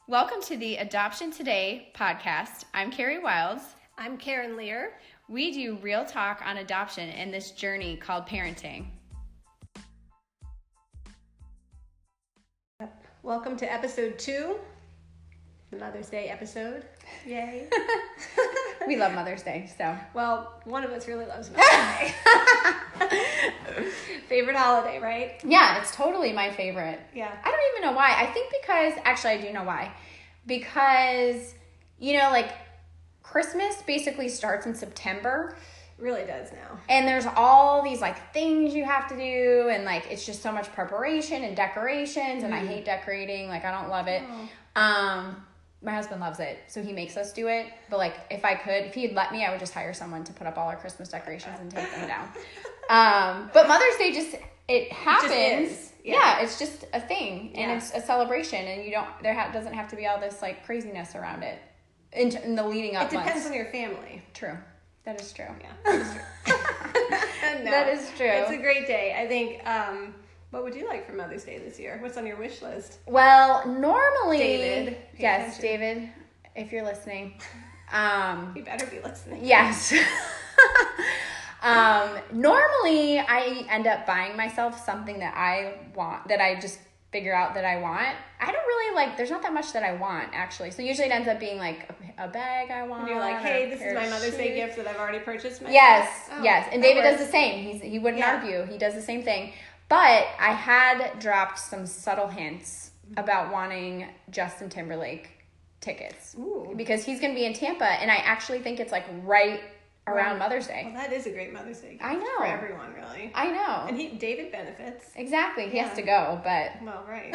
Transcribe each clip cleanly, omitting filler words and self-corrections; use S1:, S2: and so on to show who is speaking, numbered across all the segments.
S1: Welcome to the Adoption Today podcast. I'm Carrie Wilds.
S2: I'm Karen Lear.
S1: We do real talk on adoption and this journey called parenting.
S2: Welcome to episode 2, the Mother's Day episode. Yay.
S1: We love Mother's Day, so.
S2: Well, one of us really loves Mother's Day. Favorite holiday, right?
S1: Yeah, it's totally my favorite.
S2: Yeah.
S1: I don't even know why. I think because, actually I do know why. Because, Christmas basically starts in September.
S2: It really does now.
S1: And there's all these things you have to do, and it's just so much preparation and decorations, and I hate decorating. I don't love it. Oh. My husband loves it, so he makes us do it. But if he'd let me, I would just hire someone to put up all our Christmas decorations and take them down. But Mother's Day it happens.
S2: It just is.
S1: Yeah, it's just a thing, and
S2: Yeah.
S1: it's a celebration, and doesn't have to be all this craziness around it in the leading up.
S2: It depends
S1: months.
S2: on your family.
S1: True. That is true.
S2: Yeah, that is true. No,
S1: that is true.
S2: It's a great day. I think, what would you like for Mother's Day this year? What's on your wish list?
S1: Well, normally...
S2: David.
S1: Yes, David, if you're listening.
S2: You better be listening.
S1: Yes. Normally, I end up buying myself something that I want, that I just figure out that I want. I don't really there's not that much that I want, actually. So usually it ends up being a bag I want.
S2: And you're hey, this is my Mother's Day gift that I've already purchased myself.
S1: Yes,
S2: Oh,
S1: yes. And David does the same. He wouldn't argue. He does the same thing. But I had dropped some subtle hints about wanting Justin Timberlake tickets.
S2: Ooh.
S1: Because he's going to be in Tampa, and I actually think it's right around Mother's Day.
S2: Well, that is a great Mother's Day gift.
S1: I know.
S2: For everyone, really.
S1: I know.
S2: And David benefits.
S1: Exactly. He has to go, but...
S2: Well, right.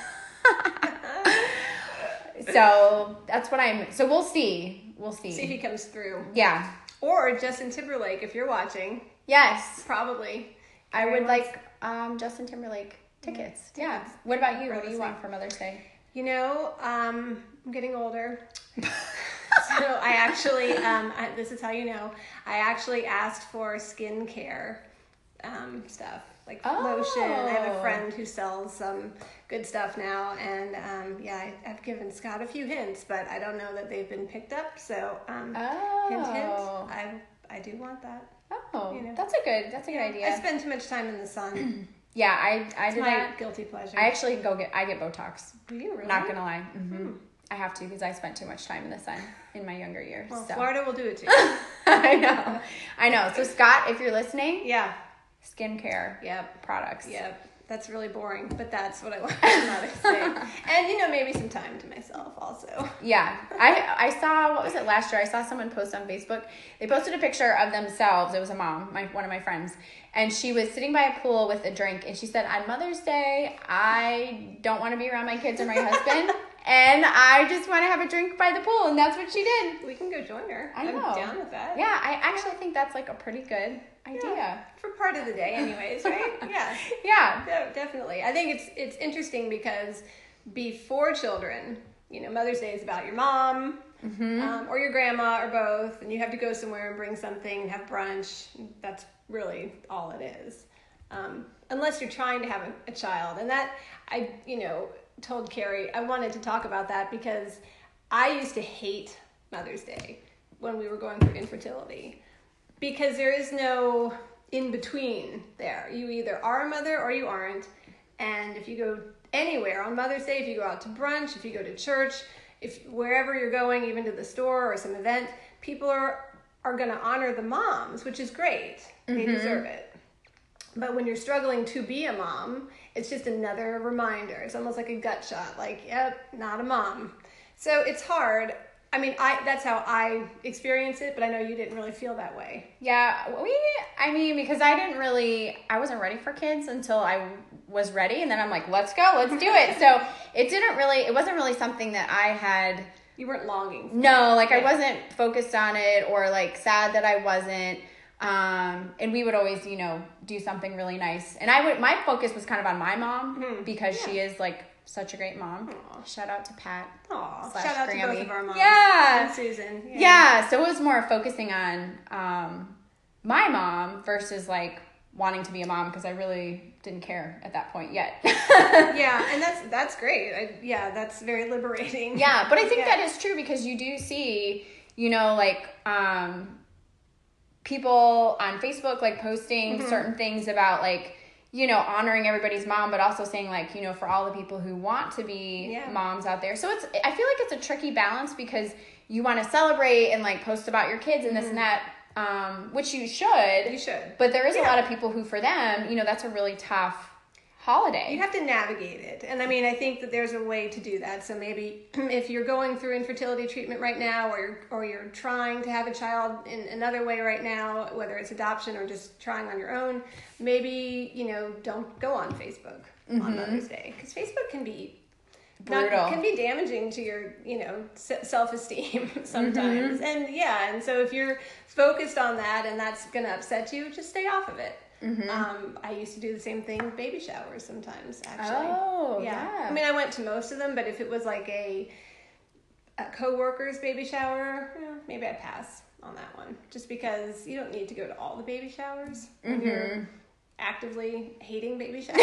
S1: So that's what so we'll see. We'll see.
S2: See if he comes through.
S1: Yeah.
S2: Or Justin Timberlake, if you're watching.
S1: Yes.
S2: Probably.
S1: I would like Justin Timberlake tickets. Yeah. What about you? What do you want for Mother's Day?
S2: I'm getting older. So I actually, this is how you know, I actually asked for skincare stuff, lotion. I have a friend who sells some good stuff now, and I've given Scott a few hints, but I don't know that they've been picked up. So hint, I do want that.
S1: Oh, that's a good idea.
S2: I spend too much time in the sun.
S1: Yeah, I do that.
S2: My guilty pleasure.
S1: I actually I get Botox.
S2: Do you really?
S1: Not gonna lie. Mm-hmm. I have to, because I spent too much time in the sun in my younger years.
S2: Well,
S1: so.
S2: Florida will do it too.
S1: I know. So Scott, if you're listening,
S2: yeah,
S1: skincare, products.
S2: Yep. That's really boring, but that's what I want to say. And, maybe some time to myself also.
S1: Yeah. I saw, what was it, last year? I saw someone post on Facebook. They posted a picture of themselves. It was a mom, one of my friends. And she was sitting by a pool with a drink. And she said, on Mother's Day, I don't want to be around my kids or my husband. And I just want to have a drink by the pool. And that's what she did.
S2: We can go join her.
S1: I'm
S2: down with that.
S1: Yeah, I actually think that's a pretty good idea.
S2: Yeah, for part of the day anyways, right? Yeah.
S1: Yeah.
S2: No, definitely. I think it's interesting because before children, Mother's Day is about your mom or your grandma or both, and you have to go somewhere and bring something, have brunch. That's really all it is. Unless you're trying to have a child. And that, I told Carrie I wanted to talk about that because I used to hate Mother's Day when we were going through infertility. Because there is no in between there. You either are a mother or you aren't. And if you go anywhere on Mother's Day, if you go out to brunch, if you go to church, if wherever you're going, even to the store or some event, people are going to honor the moms, which is great. They deserve it. But when you're struggling to be a mom, it's just another reminder. It's almost like a gut shot. Yep, not a mom. So it's hard. I mean, that's how I experience it, but I know you didn't really feel that way.
S1: Yeah, because I wasn't ready for kids until I was ready, and then I'm like, let's go, let's do it. So it wasn't really something that I had.
S2: You weren't longing for
S1: No, I wasn't focused on it or sad that I wasn't. And we would always, do something really nice. And my focus was kind of on my mom because she is such a great mom. Aww. Shout out to Pat.
S2: Aww. Shout out to both of our moms.
S1: Yeah.
S2: And Susan.
S1: Yeah. So it was more focusing on my mom versus wanting to be a mom because I really didn't care at that point yet.
S2: Yeah, and that's great. That's very liberating.
S1: Yeah, but I think that is true because you do see, you know, like people on Facebook like posting certain things about like, you know, honoring everybody's mom, but also saying like, you know, for all the people who want to be moms out there. So I feel like it's a tricky balance because you want to celebrate and like post about your kids and this and that, which you should.
S2: You should.
S1: But there is a lot of people who, for them, you know, that's a really tough holiday.
S2: You have to navigate it. And I mean, I think that there's a way to do that. So maybe if you're going through infertility treatment right now, or you're trying to have a child in another way right now, whether it's adoption or just trying on your own, maybe, you know, don't go on Facebook on Mother's Day. Because Facebook can be
S1: brutal.
S2: Can be damaging to your, you know, self-esteem sometimes. And so if you're focused on that and that's going to upset you, just stay off of it. I used to do the same thing with baby showers sometimes, actually.
S1: Oh, yeah.
S2: I mean, I went to most of them, but if it was like a co-worker's baby shower, maybe I'd pass on that one. Just because you don't need to go to all the baby showers when you're actively hating baby showers.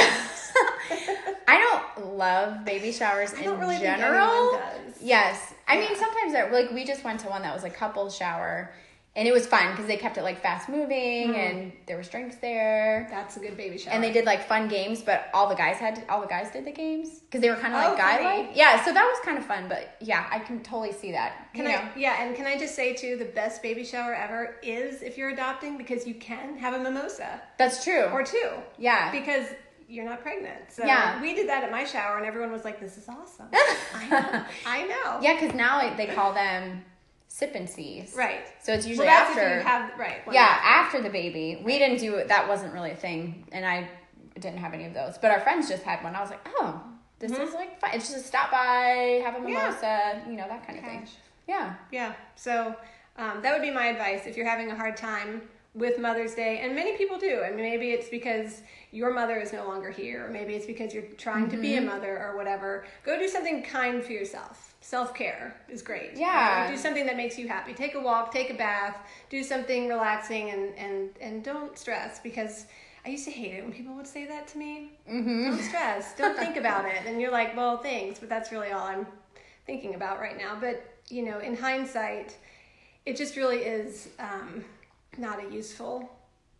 S1: I don't love baby showers in
S2: really
S1: general.
S2: Think anyone does.
S1: Yes. I mean, sometimes like we just went to one that was a couple's shower. And it was fun because they kept it like fast moving and there was drinks there.
S2: That's a good baby shower.
S1: And they did like fun games, but all the guys did the games because they were kind of like guy
S2: funny.
S1: like. Yeah, so that was kind of fun. But yeah, I can totally see that.
S2: And can I just say too, the best baby shower ever is if you're adopting because you can have a mimosa.
S1: That's true.
S2: Or two.
S1: Yeah.
S2: Because you're not pregnant. So we did that at my shower and everyone was like, this is awesome. I know.
S1: Yeah, because now they call them sip and sees.
S2: Right.
S1: So it's usually
S2: that's
S1: after.
S2: If you have,
S1: after the baby. We didn't do it. That wasn't really a thing. And I didn't have any of those. But our friends just had one. I was like, oh, this is like fun. It's just stop by, have a mimosa, you know, that kind of thing. Yeah.
S2: Yeah. So that would be my advice if you're having a hard time with Mother's Day. And many people do. I mean, maybe it's because your mother is no longer here. Or maybe it's because you're trying to be a mother or whatever. Go do something kind for yourself. Self-care is great.
S1: Yeah.
S2: Do something that makes you happy. Take a walk, take a bath, do something relaxing and don't stress because I used to hate it when people would say that to me. Don't stress. Don't think about it. And you're like, well, thanks, but that's really all I'm thinking about right now. But, you know, in hindsight, it just really is not a useful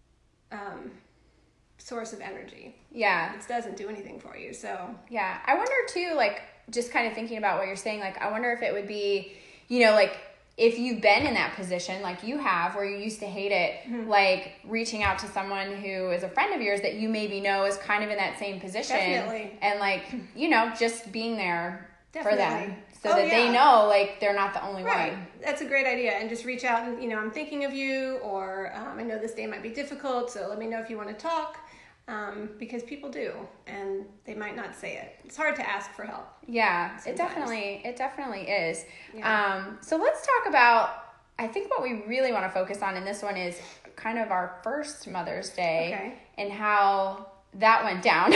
S2: source of energy.
S1: Yeah.
S2: It doesn't do anything for you. So,
S1: yeah. I wonder too, like, just kind of thinking about what you're saying, like, I wonder if it would be, you know, like, if you've been in that position, like you have, where you used to hate it, like, reaching out to someone who is a friend of yours that you maybe know is kind of in that same position.
S2: Definitely.
S1: And, like, you know, just being there for them. So
S2: Oh,
S1: that
S2: yeah.
S1: they know, like, they're not the only
S2: Right.
S1: one.
S2: That's a great idea. And just reach out and, you know, I'm thinking of you, or I know this day might be difficult, so let me know if you want to talk. Because people do, and they might not say it. It's hard to ask for help.
S1: Yeah,
S2: sometimes.
S1: it definitely is.
S2: Yeah.
S1: So let's talk about, I think what we really want to focus on in this one is kind of our first Mother's Day and how that went down.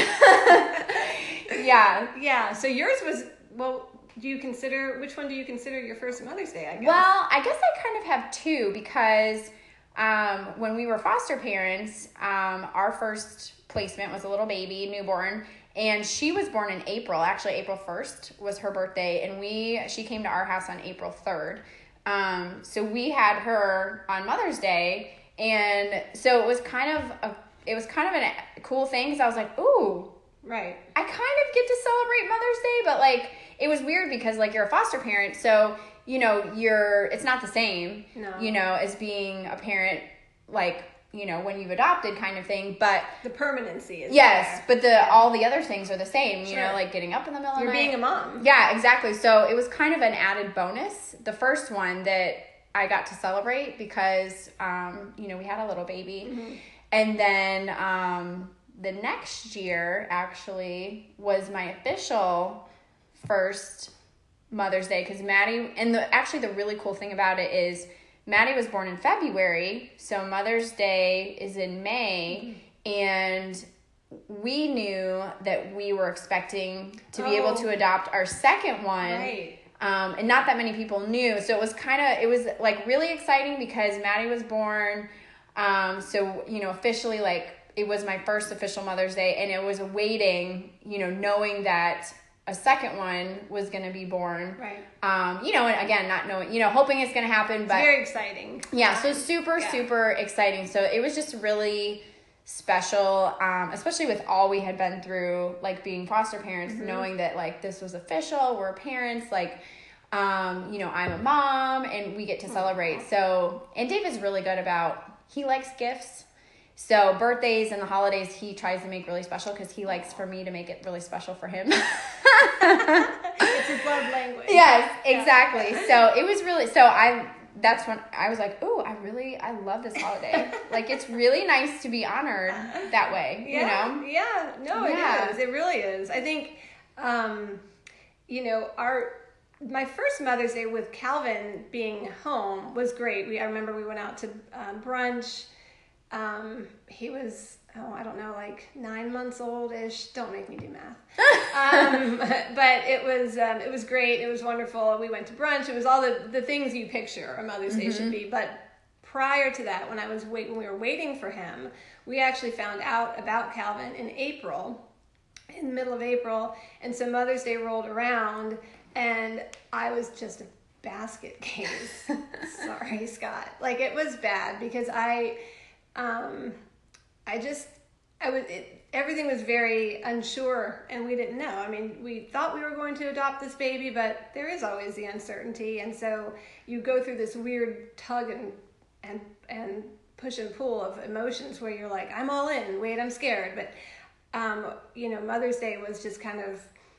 S1: Yeah.
S2: Yeah. So yours was, well, which one do you consider your first Mother's Day, I guess?
S1: Well, I guess I kind of have two because when we were foster parents, our first placement was a little baby, newborn, and she was born in April. Actually, April 1st was her birthday, and she came to our house on April 3rd. So we had her on Mother's Day, and so it was kind of a cool thing because I was like, ooh,
S2: right.
S1: I kind of get to celebrate Mother's Day, but like it was weird because like you're a foster parent, so you know it's not the same, you know, as being a parent, like, you know, when you've adopted kind of thing, but
S2: the permanency is
S1: yes,
S2: there.
S1: but all the other things are the same, you
S2: Sure.
S1: know, like getting up in the middle of the
S2: You're
S1: night.
S2: being a mom.
S1: Yeah, exactly. So it was kind of an added bonus, the first one that I got to celebrate because, you know, we had a little baby. And then the next year actually was my official first Mother's Day because Maddie, and the really cool thing about it is Maddie was born in February, so Mother's Day is in May, and we knew that we were expecting to be able to adopt our second one.
S2: Right.
S1: And not that many people knew. So it was like really exciting because Maddie was born. So, you know, officially like it was my first official Mother's Day, and it was waiting, knowing that a second one was going to be born.
S2: Right.
S1: And again, not knowing, hoping it's going to happen, but
S2: it's very exciting.
S1: Yeah. So super exciting. So it was just really special, especially with all we had been through, like being foster parents, knowing that like this was official, we're parents, like, I'm a mom and we get to celebrate. So, and Dave is really good he likes gifts. So birthdays and the holidays, he tries to make really special because he likes for me to make it really special for him.
S2: It's his love language.
S1: Yes, exactly. So it was really, that's when I was like, ooh, I love this holiday. Like, it's really nice to be honored that way,
S2: Yeah, no, it is. It really is. I think, my first Mother's Day with Calvin being home was great. I remember we went out to brunch. He was, I don't know, like 9 months old-ish. Don't make me do math. But it was great. It was wonderful. We went to brunch. It was all the things you picture a Mother's Day should be. But prior to that, when we were waiting for him, we actually found out about Calvin in the middle of April. And so Mother's Day rolled around, and I was just a basket case. Sorry, Scott. Like, it was bad because everything was very unsure, and we didn't know. I mean, we thought we were going to adopt this baby, but there is always the uncertainty, and so you go through this weird tug and push and pull of emotions where you're like, I'm all in, wait, I'm scared. But Mother's Day was just kind of,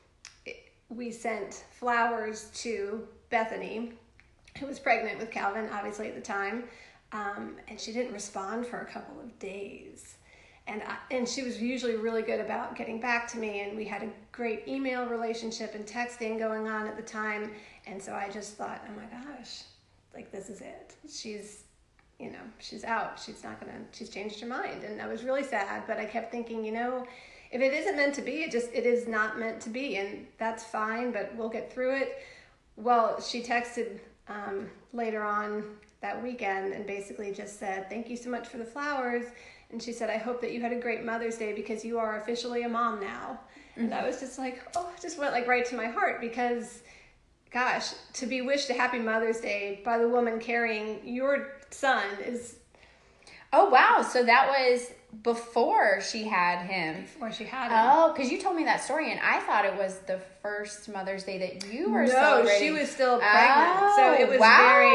S2: we sent flowers to Bethany, who was pregnant with Calvin, obviously at the time. And she didn't respond for a couple of days. And she was usually really good about getting back to me, and we had a great email relationship and texting going on at the time. And so I just thought, oh my gosh, like, this is it. She's out. She's changed her mind. And I was really sad, but I kept thinking, if it isn't meant to be, it is not meant to be, and that's fine, but we'll get through it. Well, she texted later on that weekend and basically just said, thank you so much for the flowers. And she said, I hope that you had a great Mother's Day because you are officially a mom now. And I was just like, it just went like right to my heart, because gosh, to be wished a happy Mother's Day by the woman carrying your son is...
S1: Oh, wow. So that was before she had him.
S2: Before she had him.
S1: Oh, because you told me that story, and I thought it was the first Mother's Day that you were celebrating.
S2: No, she was still pregnant. So it was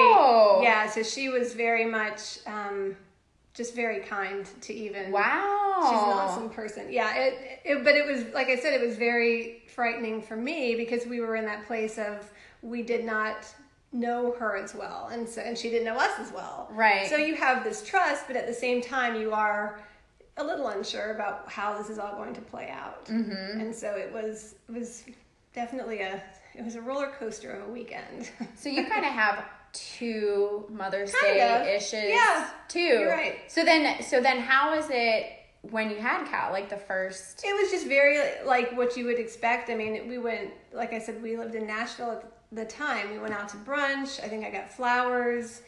S2: so she was very much just very kind to even...
S1: Wow.
S2: She's an awesome person. Yeah, but it was, like I said, it was very frightening for me because we were in that place of, we did not know her as well, and she didn't know us as well.
S1: Right.
S2: So you have this trust, but at the same time you are a little unsure about how this is all going to play out. Mm-hmm. And so it was definitely a roller coaster of a weekend.
S1: So you kind of have two Mother's Day-ishes,
S2: yeah,
S1: too.
S2: You're right.
S1: So then how is it when you had Cal, like the first?
S2: It was just very like what you would expect. I mean, we went, like I said, we lived in Nashville at the time. We went out to brunch. I think I got flowers.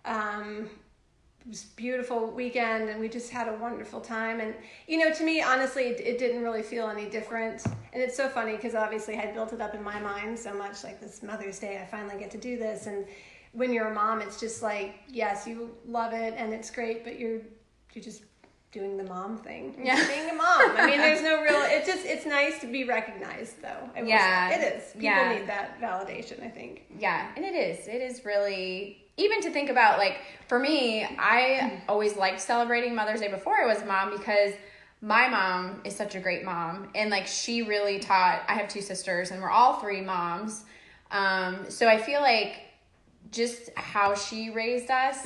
S2: It was a beautiful weekend, and we just had a wonderful time. And, to me, honestly, it didn't really feel any different. And it's so funny because obviously I had built it up in my mind so much, like this Mother's Day, I finally get to do this. And when you're a mom, it's just like, yes, you love it and it's great, but you're just doing the mom thing. You're just being a mom. I mean, there's no real, it's nice to be recognized, though. It is. People need that validation, I think. Yeah,
S1: and it is really... Even to think about, like, for me, I always liked celebrating Mother's Day before I was a mom because my mom is such a great mom. And, like, she really taught... I have two sisters, and we're all three moms. So I feel like just how she raised us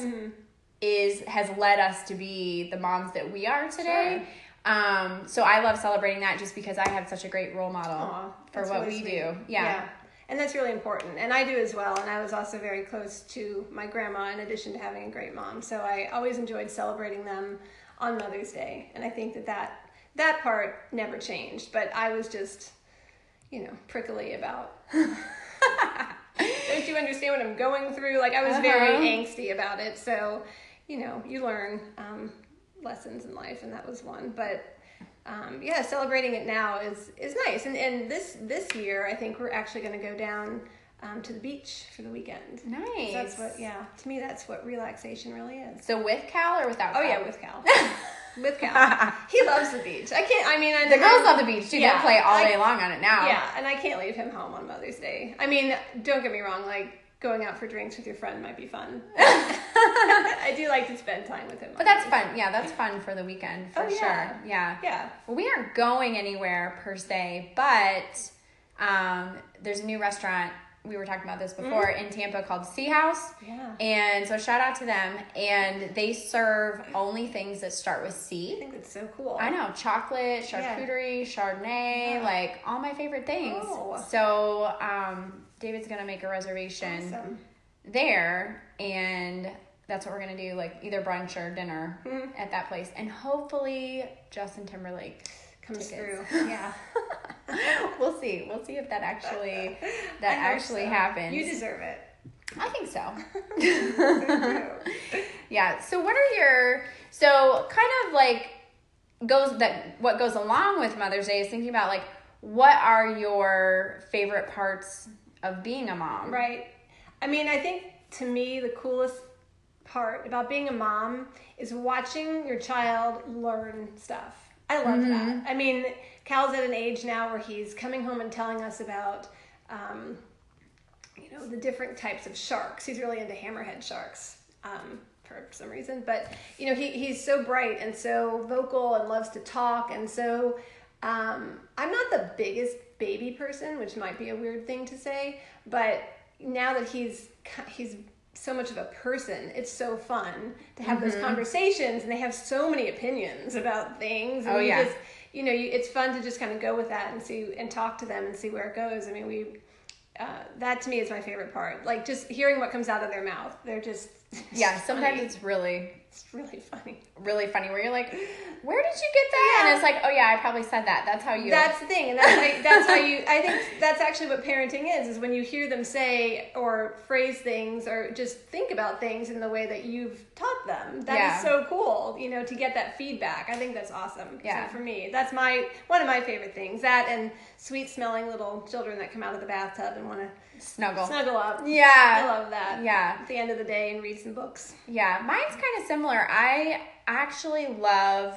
S1: has led us to be the moms that we are today. Sure. So I love celebrating that just because I have such a great role model for what we do. Yeah.
S2: And that's really important. And I do as well. And I was also very close to my grandma in addition to having a great mom. So I always enjoyed celebrating them on Mother's Day. And I think that part never changed. But I was just, prickly about... Don't you understand what I'm going through? Like, I was very angsty about it. So, you learn. lessons in life, and that was one. But yeah, celebrating it now is nice. And this year, I think we're actually going to go down to the beach for the weekend.
S1: Nice.
S2: That's what, to me, that's what relaxation really is.
S1: So with Cal or without Cal?
S2: Oh, yeah, with Cal. With Cal. He loves the beach.
S1: The girls love the beach, too. Yeah, they play all day long on it now.
S2: Yeah, and I can't leave him home on Mother's Day. I mean, don't get me wrong, like, going out for drinks with your friend might be fun. I do like to spend time with him.
S1: But that's fun. Yeah, that's fun for the weekend, for sure.
S2: Yeah.
S1: Well, we aren't going anywhere, per se, but there's a new restaurant, we were talking about this before, in Tampa called Sea House.
S2: Yeah.
S1: And so shout out to them. And they serve only things that start with
S2: I
S1: C.
S2: think that's so cool.
S1: I know. Chocolate, charcuterie, Chardonnay, like all my favorite things.
S2: Oh.
S1: So David's going to make a reservation there. And that's what we're going to do, like either brunch or dinner at that place. And hopefully Justin Timberlake
S2: comes
S1: tickets.
S2: through. Yeah.
S1: We'll see if that actually happens.
S2: You deserve it.
S1: I think so. Yeah. So what are kind of like what goes along with Mother's Day is thinking about like what are your favorite parts of being a mom?
S2: Right. I mean, I think to me the coolest part about being a mom is watching your child learn stuff. I love that. I mean, Cal's at an age now where he's coming home and telling us about, the different types of sharks. He's really into hammerhead sharks for some reason. But, he's so bright and so vocal and loves to talk. And so I'm not the biggest baby person, which might be a weird thing to say. But now that he's so much of a person, it's so fun to have those conversations, and they have so many opinions about things. And it's fun to just kind of go with that and see and talk to them and see where it goes. I mean, that to me is my favorite part. Like just hearing what comes out of their mouth. They're just
S1: sometimes
S2: funny.
S1: it's really
S2: funny.
S1: Really funny where you're like, where did you get that? Yeah. And it's like, oh yeah, I probably said that. That's how you.
S2: That's the thing, and that's how you. I think that's actually what parenting is when you hear them say or phrase things or just think about things in the way that you've taught them. That is so cool, to get that feedback. I think that's awesome.
S1: Yeah.
S2: So for me, that's one of my favorite things. That and sweet smelling little children that come out of the bathtub and want to snuggle up.
S1: Yeah.
S2: I love that.
S1: Yeah.
S2: At the end of the day and read some books.
S1: Yeah. Mine's kind of similar. I actually love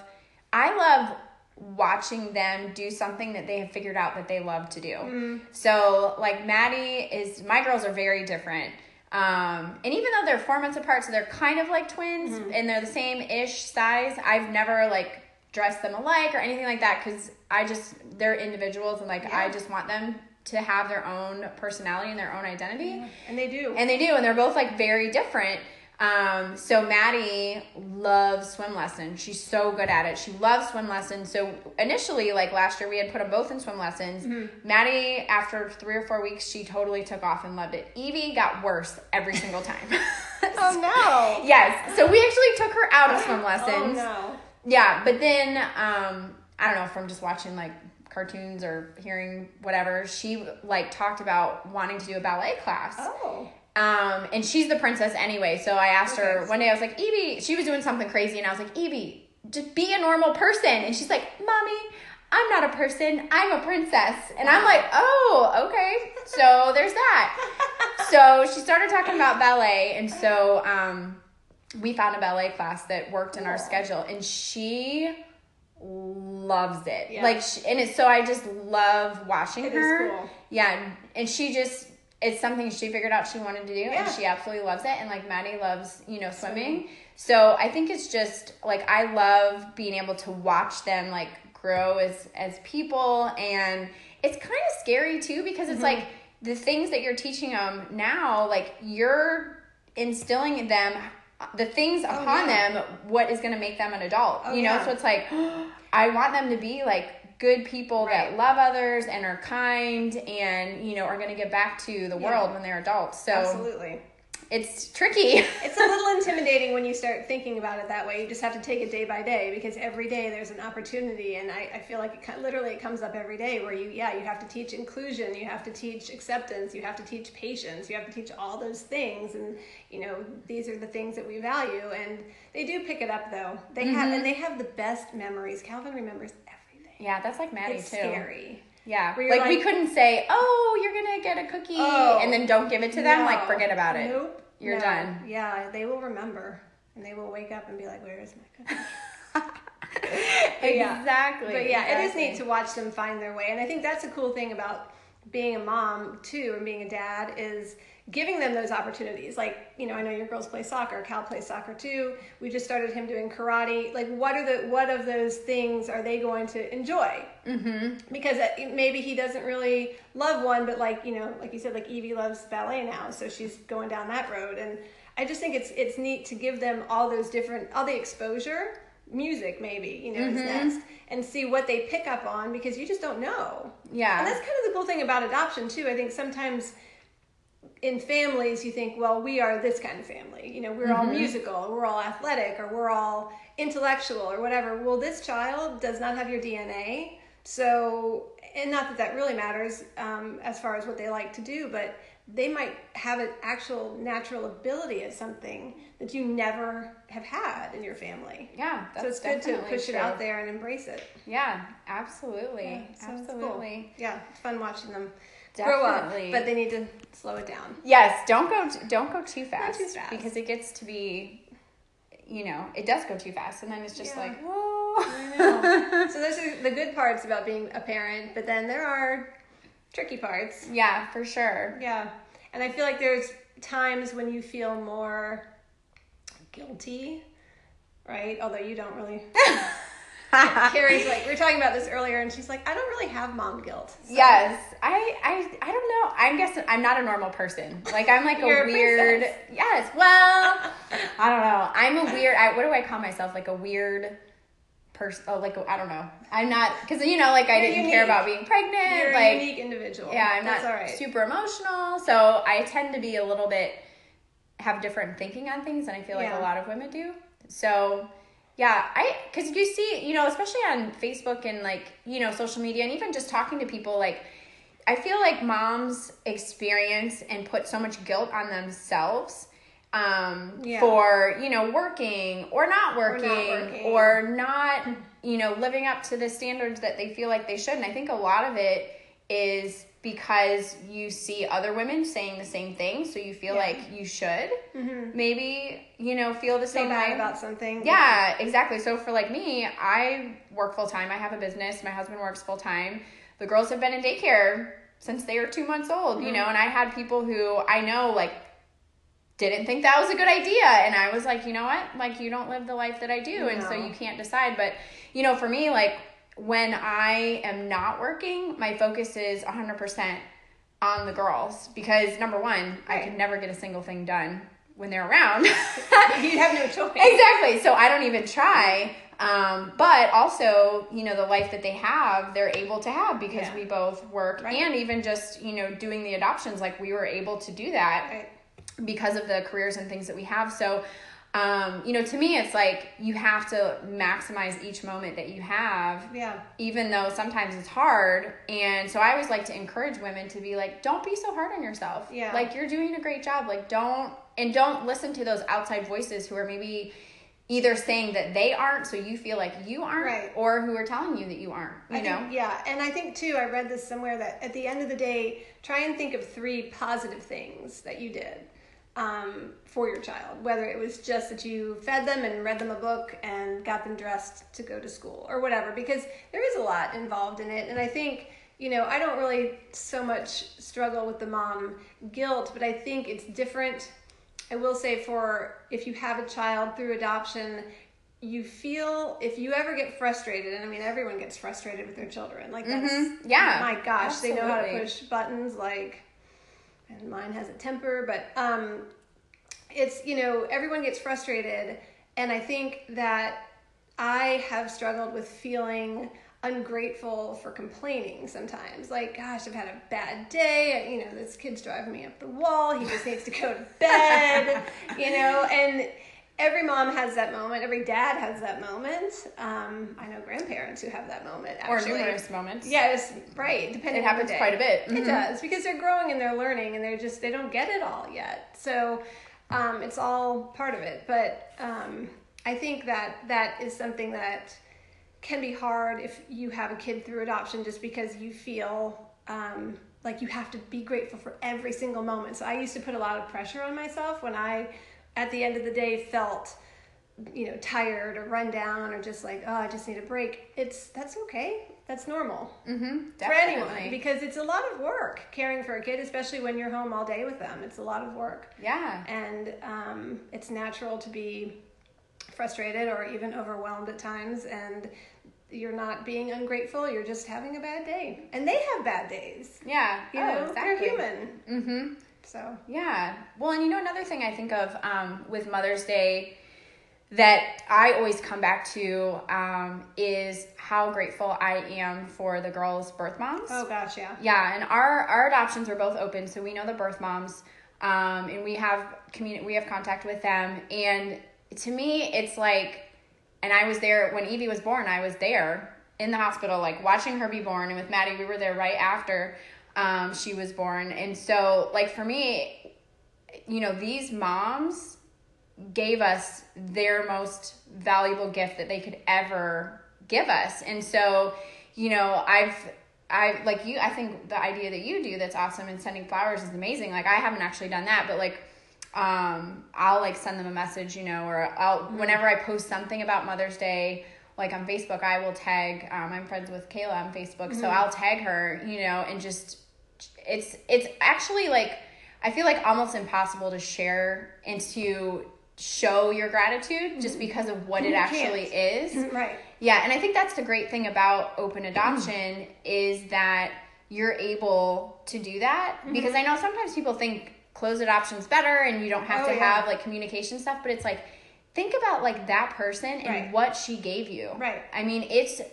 S1: watching them do something that they have figured out that they love to do. So like my girls are very different. And even though they're 4 months apart, so they're kind of like twins and they're the same-ish size, I've never like dressed them alike or anything like that. 'Cause they're individuals and I just want them to have their own personality and their own identity.
S2: Yeah. And they do.
S1: And they're both like very different. So Maddie loves swim lessons. She's so good at it. She loves swim lessons. So initially, like last year, we had put them both in swim lessons. Maddie, after 3 or 4 weeks, she totally took off and loved it. Evie got worse every single time.
S2: Oh no.
S1: Yes. So we actually took her out of swim lessons.
S2: Oh no.
S1: Yeah. But then, I don't know, from just watching like cartoons or hearing whatever, she like talked about wanting to do a ballet class.
S2: Oh.
S1: And she's the princess anyway. So I asked her one day, I was like, Evie, she was doing something crazy. And I was like, Evie, just be a normal person. And she's like, Mommy, I'm not a person. I'm a princess. And I'm like, oh, okay. So there's that. So she started talking about ballet. And so, we found a ballet class that worked in our schedule, and she loves it. Yeah. So I just love watching her.
S2: It is cool.
S1: Yeah. And it's something she figured out she wanted to do, and she absolutely loves it. And like Maddie loves, swimming. So I think it's just like, I love being able to watch them like grow as people. And it's kind of scary too, because it's like the things that you're teaching them now, like you're instilling in them the things upon them, what is going to make them an adult, So it's like, I want them to be like good people that love others and are kind and, are going to give back to the world when they're adults. So
S2: absolutely.
S1: it's tricky.
S2: It's a little intimidating when you start thinking about it that way. You just have to take it day by day, because every day there's an opportunity, and I feel like it comes up every day where you have to teach inclusion, you have to teach acceptance, you have to teach patience, you have to teach all those things, and these are the things that we value, and they do pick it up though. They have the best memories. Calvin remembers everything.
S1: Yeah, that's like Maddie
S2: it's
S1: too.
S2: Scary.
S1: Yeah, like we couldn't say, "Oh, you're gonna get a cookie," and then don't give it to them.
S2: No.
S1: Like, forget about it.
S2: Nope.
S1: You're done.
S2: Yeah, they will remember, and they will wake up and be like, "Where is my cookie?"
S1: Exactly.
S2: But yeah, it is neat to watch them find their way, and I think that's a cool thing about being a mom too, and being a dad, is giving them those opportunities. Like, I know your girls play soccer, Cal plays soccer too. We just started him doing karate. Like, what of those things are they going to enjoy? Mm-hmm. Because maybe he doesn't really love one, but like you said, like Evie loves ballet now, so she's going down that road. And I just think it's neat to give them all the exposure. Music maybe, is next, and see what they pick up on, because you just don't know.
S1: Yeah.
S2: And that's kind of the cool thing about adoption too. I think sometimes in families you think, well, we are this kind of family. We're all musical, or we're all athletic, or we're all intellectual, or whatever. Well, this child does not have your DNA. So, and not that really matters as far as what they like to do, but they might have an actual natural ability at something that you never have had in your family.
S1: Yeah, that's
S2: so it's good to push it out there and embrace it.
S1: Yeah, absolutely.
S2: Yeah, so
S1: absolutely.
S2: Cool. Yeah, it's fun watching them
S1: Definitely.
S2: grow up, but they need to slow it down.
S1: Yes, don't go too fast.
S2: Not too fast.
S1: Because it gets to be, it does go too fast, and then it's just like, whoa.
S2: I know. So those are the good parts about being a parent, but then there are tricky parts.
S1: Yeah, for sure.
S2: Yeah. And I feel like there's times when you feel more guilty, right? Although you don't really. Carrie's like, we were talking about this earlier, and she's like, I don't really have mom guilt. So.
S1: Yes. I don't know. I'm guessing I'm not a normal person. Like, I'm like
S2: You're
S1: a weird.
S2: princess.
S1: Yes. Well, I don't know. I'm a weird. What do I call myself? Like a weird person. Oh, like, I don't know. I'm not, because I didn't care about being pregnant.
S2: You're
S1: like,
S2: a unique individual.
S1: Yeah, I'm
S2: That's
S1: not
S2: all right.
S1: super emotional, so I tend to be a little bit, have different thinking on things than I feel like a lot of women do. So yeah, because you see, especially on Facebook and social media, and even just talking to people, I feel like moms experience and put so much guilt on themselves for, working or not working or not, living up to the standards that they feel like they should. And I think a lot of it is because you see other women saying the same thing, so you feel like you should maybe, feel the same way
S2: about something.
S1: Yeah, exactly. So for me, I work full time. I have a business. My husband works full time. The girls have been in daycare since they were 2 months old, and I had people who I know didn't think that was a good idea, and I was like, you know what, you don't live the life that I do, and so you can't decide. But for me, when I am not working, my focus is 100% on the girls, because number one, I could never get a single thing done when they're around.
S2: You have no choice.
S1: Exactly. So I don't even try. But also, the life that they have, they're able to have because we both work, and even just, doing the adoptions, we were able to do that because of the careers and things that we have. So, to me, it's you have to maximize each moment that you have, even though sometimes it's hard. And so I always like to encourage women to be don't be so hard on yourself. Yeah. You're doing a great job. Don't listen to those outside voices who are maybe either saying that they aren't, so you feel like you aren't, or who are telling you that you aren't,
S2: And I think too, I read this somewhere, that at the end of the day, try and think of 3 positive things that you did for your child, whether it was just that you fed them and read them a book and got them dressed to go to school or whatever, because there is a lot involved in it. And I think, I don't really so much struggle with the mom guilt, but I think it's different. I will say, for if you have a child through adoption, you feel, if you ever get frustrated, and I mean, everyone gets frustrated with their children, that's, my gosh, absolutely. They know how to push buttons, and mine has a temper, but it's, everyone gets frustrated. And I think that I have struggled with feeling ungrateful for complaining sometimes. Like, gosh, I've had a bad day. You know, this kid's driving me up the wall. He just needs to go to bed, you know, and every mom has that moment. Every dad has that moment. I know grandparents who have that moment, actually.
S1: Or numerous moments.
S2: Yes, right. Depending
S1: it happens
S2: on the day.
S1: quite a bit.
S2: It does, because they're growing and they're learning and they don't get it all yet. So it's all part of it. But I think that is something that can be hard if you have a kid through adoption, just because you feel like you have to be grateful for every single moment. So I used to put a lot of pressure on myself when I, at the end of the day, felt, you know, tired or run down or just like, oh, I just need a break. That's okay. That's normal for anyone, because it's a lot of work caring for a kid, especially when you're home all day with them. It's a lot of work.
S1: Yeah.
S2: And it's natural to be frustrated or even overwhelmed at times, and you're not being ungrateful, you're just having a bad day. And they have bad days.
S1: Yeah.
S2: You know,
S1: exactly.
S2: they're human. So
S1: yeah. Well, and you know, another thing I think of with Mother's Day that I always come back to is how grateful I am for the girls' birth moms.
S2: Oh gosh, yeah.
S1: Yeah, and our adoptions are both open, so we know the birth moms, and we have contact with them. And to me, it's like, and I was there when Evie was born. I was there in the hospital, like watching her be born, and with Maddie, we were there right after she was born. And so, like, for me, you know, these moms gave us their most valuable gift that they could ever give us. And so, you know, I like you, I think the idea that you do that's awesome, and sending flowers is amazing. Like, I haven't actually done that, but like, I'll like send them a message, you know, or whenever I post something about Mother's Day, like on Facebook, I will tag, I'm friends with Kayla on Facebook. So I'll tag her, you know, and just, it's actually like, I feel like almost impossible to share and to show your gratitude just because of what it actually is.
S2: Right.
S1: Yeah. And I think that's the great thing about open adoption is that you're able to do that, because I know sometimes people think closed adoption's better and you don't have to have like communication stuff, but it's like, think about like that person and what she gave you.
S2: Right.
S1: I mean,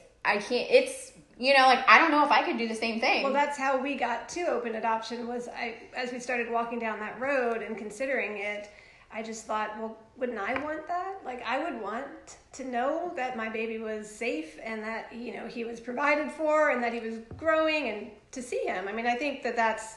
S1: it's, you know, like, I don't know if I could do the same thing.
S2: Well, that's how we got to open adoption, was as we started walking down that road and considering it, I just thought, well, wouldn't I want that? Like, I would want to know that my baby was safe and that, you know, he was provided for and that he was growing, and to see him. I mean, I think that's,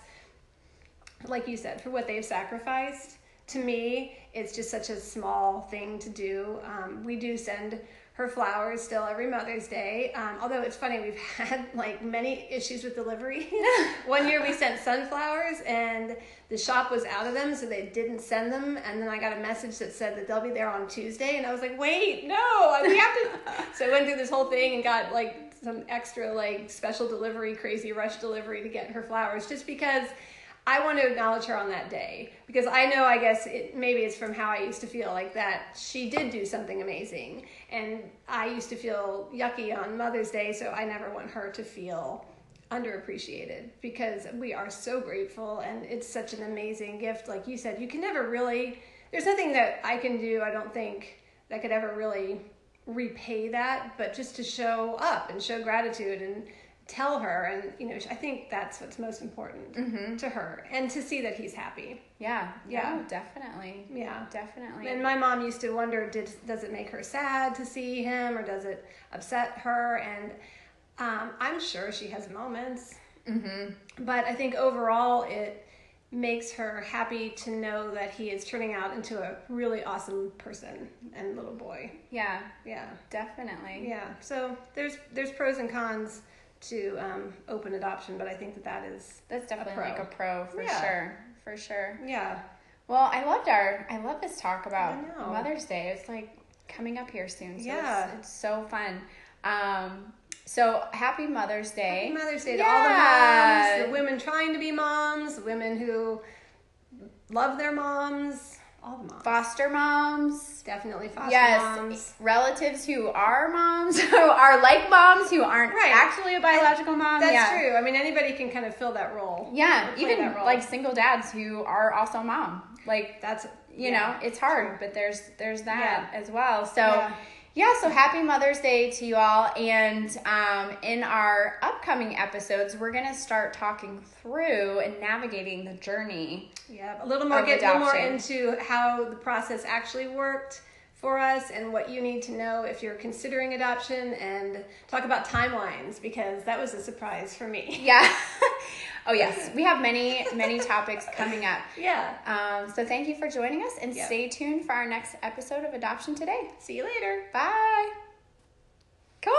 S2: like you said, for what they've sacrificed, to me, it's just such a small thing to do. We do send her flowers still every Mother's Day. Although it's funny, we've had like many issues with delivery. One year we sent sunflowers and the shop was out of them, so they didn't send them. And then I got a message that said that they'll be there on Tuesday. And I was like, wait, no, we have to. So I went through this whole thing and got like some extra like special delivery, crazy rush delivery to get her flowers, just because I want to acknowledge her on that day, because I know, I guess maybe it's from how I used to feel, like that she did do something amazing, and I used to feel yucky on Mother's Day, so I never want her to feel underappreciated, because we are so grateful, and it's such an amazing gift. Like you said, you can never really, there's nothing that I can do, I don't think, that could ever really repay that, but just to show up and show gratitude and tell her, and you know, I think that's what's most important to her, and to see that he's happy.
S1: Yeah. Definitely.
S2: Yeah,
S1: definitely.
S2: And my mom used to wonder, does it make her sad to see him, or does it upset her? And I'm sure she has moments, but I think overall it makes her happy to know that he is turning out into a really awesome person and little boy.
S1: Yeah,
S2: Yeah,
S1: definitely.
S2: yeah. So there's pros and cons to open adoption, but I think that's
S1: definitely like a pro for sure.
S2: Yeah.
S1: Well, I love this talk about Mother's Day. It's like coming up here soon, so it's so fun. So happy Mother's Day.
S2: Happy Mother's Day to all the moms, the women trying to be moms, the women who love their moms, all the moms.
S1: Foster moms.
S2: Definitely foster moms.
S1: Relatives who are moms, who are like moms, who aren't actually a biological mom.
S2: That's true. I mean, anybody can kind of fill that role.
S1: Yeah, even like single dads who are also mom. Like, that's, you know, it's hard, but there's that as well. So, Yeah, so happy Mother's Day to you all. And in our upcoming episodes, we're going to start talking through and navigating the journey.
S2: Yeah, get a little more into how the process actually worked for us and what you need to know if you're considering adoption, and talk about timelines, because that was a surprise for me.
S1: Yeah. Oh, yes. We have many, many topics coming up.
S2: Yeah.
S1: So thank you for joining us, and stay tuned for our next episode of Adoption Today.
S2: See you later.
S1: Bye. Cool.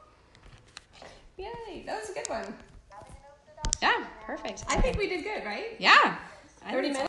S2: Yay. That was a good one.
S1: Yeah, perfect.
S2: I think we did good, right?
S1: Yeah.
S2: 30 minutes.